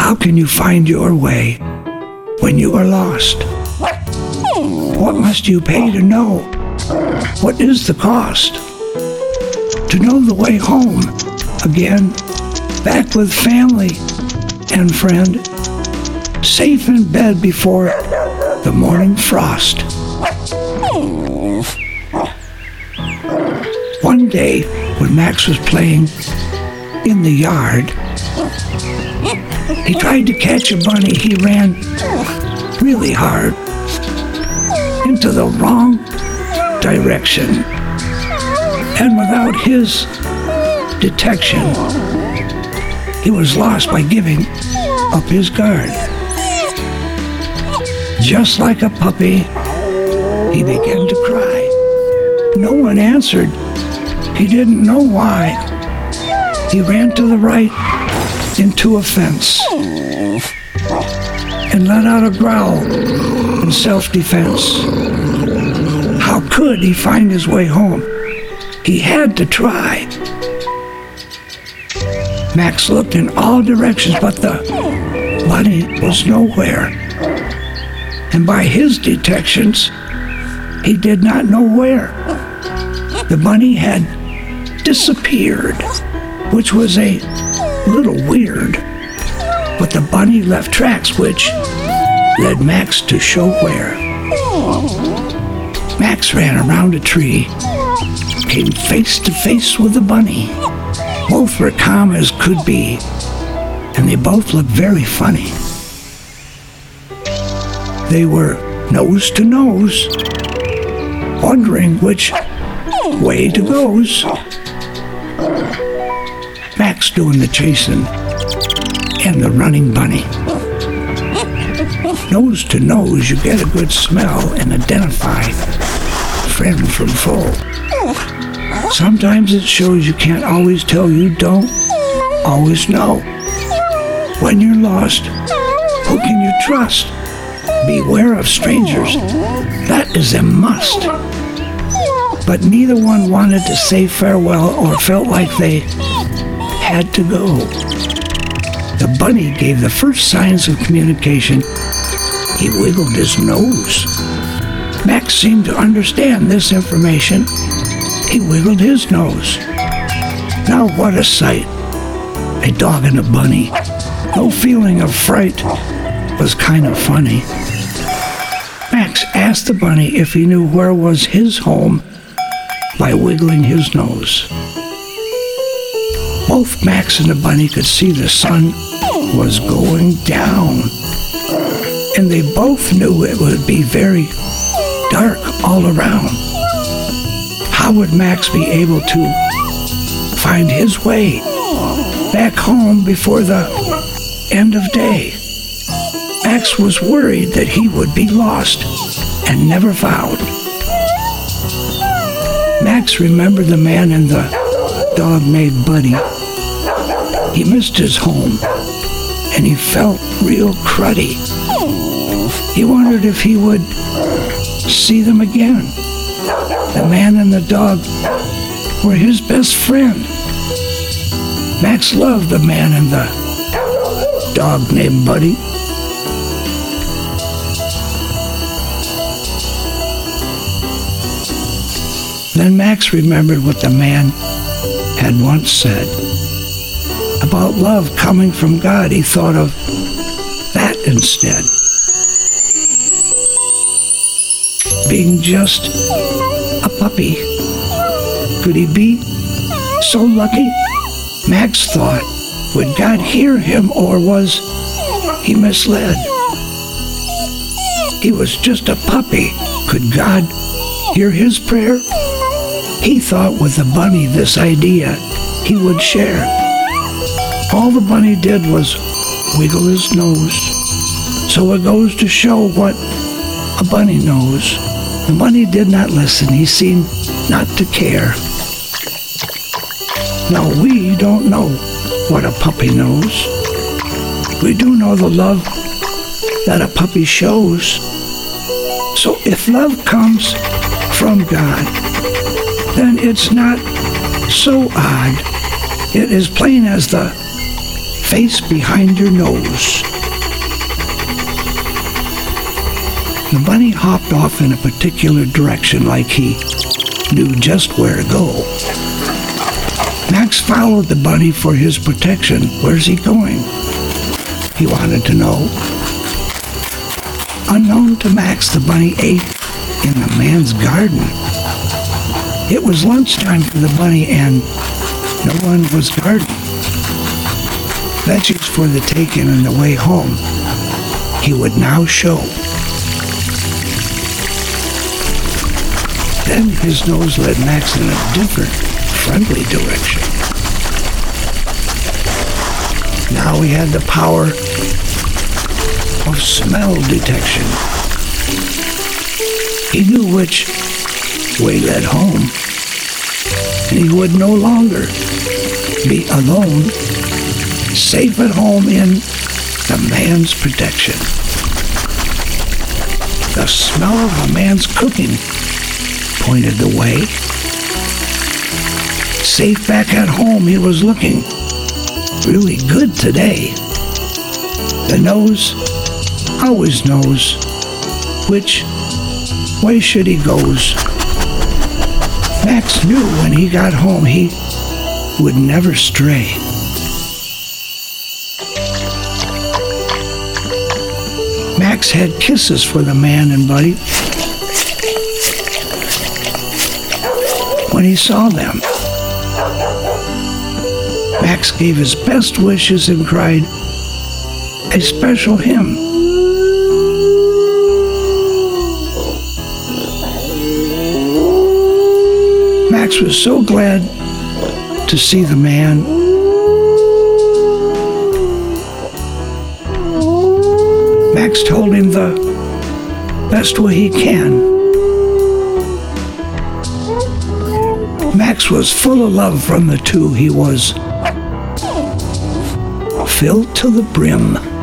How can you find your way when you are lost? What must you pay to know? What is the cost? To know the way home again, back with family and friend, safe in bed before the morning frost. One day, when Max was playing in the yard, he tried to catch a bunny. He ran really hard into the wrong direction. And without his detection, he was lost by giving up his guard. Just like a puppy, he began to cry. No one answered. He didn't know why. He ran to the right into a fence and let out a growl in self-defense. How could he find his way home? He had to try. Max looked in all directions, but the bunny was nowhere. And by his detections, he did not know where. The bunny had disappeared, which was a little weird. But the bunny left tracks which led Max to show where. Max ran around a tree, came face to face with the bunny. Both were calm as could be, and they both looked very funny. They were nose to nose, wondering which way to goes. Max doing the chasing and the running bunny. Nose to nose, you get a good smell and identify friend from foe. Sometimes it shows you can't always tell, you don't always know. When you're lost, who can you trust? Beware of strangers, that is a must. But neither one wanted to say farewell or felt like they had to go. The bunny gave the first signs of communication. He wiggled his nose. Max seemed to understand this information. He wiggled his nose. Now what a sight. A dog and a bunny. No feeling of fright. Was kind of funny. Max asked the bunny if he knew where was his home by wiggling his nose. Both Max and the bunny could see the sun was going down, and they both knew it would be very dark all around. How would Max be able to find his way back home before the end of day? Max was worried that he would be lost and never found. Max remembered the man and the dog named Buddy. He missed his home, and he felt real cruddy. He wondered if he would see them again. The man and the dog were his best friend. Max loved the man and the dog named Buddy. Then Max remembered what the man had once said about love coming from God. He thought of that instead. Being just a puppy. Could he be so lucky? Max thought, would God hear him, or was he misled? He was just a puppy. Could God hear his prayer? He thought with the bunny this idea he would share. All the bunny did was wiggle his nose. So it goes to show what a bunny knows. The bunny did not listen. He seemed not to care. Now we don't know what a puppy knows. We do know the love that a puppy shows. So if love comes from God, then it's not so odd. It is plain as the face behind your nose. The bunny hopped off in a particular direction like he knew just where to go. Max followed the bunny for his protection. Where's he going? He wanted to know. Unknown to Max, the bunny ate in the man's garden. It was lunchtime for the bunny and no one was gardening. Veggies for the taking and the way home he would now show. Then his nose led Max in a different, friendly direction. Now he had the power of smell detection. He knew which way led home, and he would no longer be alone, safe at home in the man's protection. The smell of a man's cooking pointed the way. Safe back at home, he was looking really good today. The nose always knows which way should he goes. Max knew when he got home he would never stray. Max had kisses for the man and Buddy when he saw them. Max gave his best wishes and cried a special hymn. Max was so glad to see the man. Max told him the best way he can. Max was full of love from the two. He was filled to the brim.